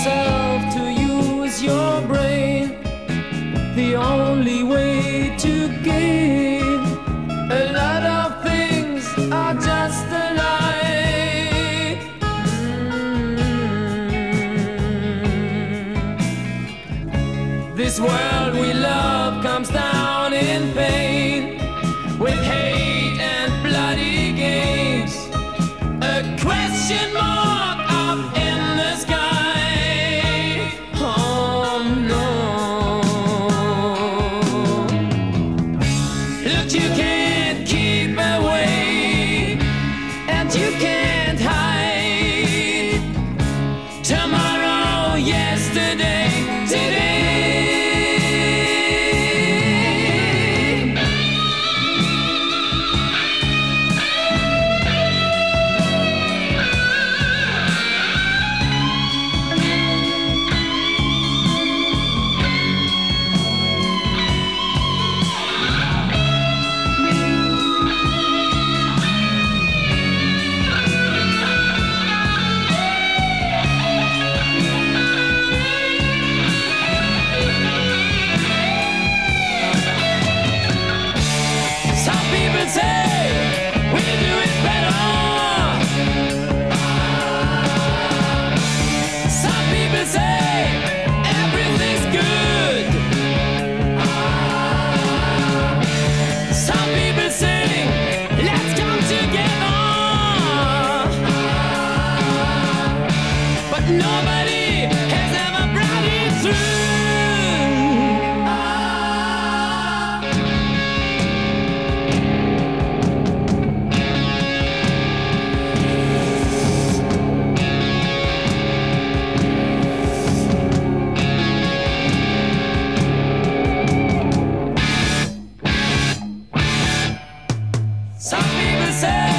yourself to use your brain. The only way to gain a lot of things are just a lie. This world we love comes down in pain, with hate and bloody games. A question mark up in the sky. Oh no. Look, you can't keep away, and you can't hide. Tomorrow, yesterday, today. Nobody has ever brought it through. Some people say